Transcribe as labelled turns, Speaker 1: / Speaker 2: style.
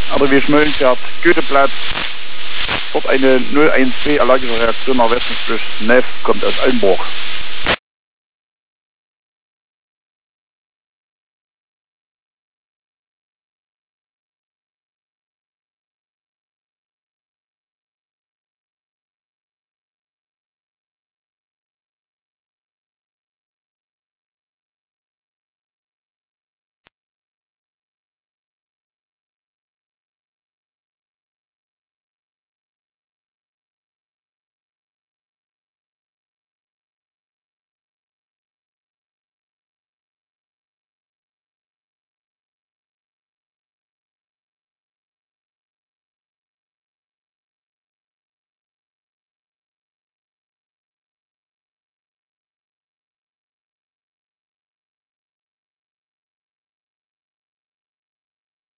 Speaker 1: aber wie Schmöllenpferd, Goetheplatz, dort eine 012 allergische Reaktion nach Westensflücht. Neff kommt aus Altenburg.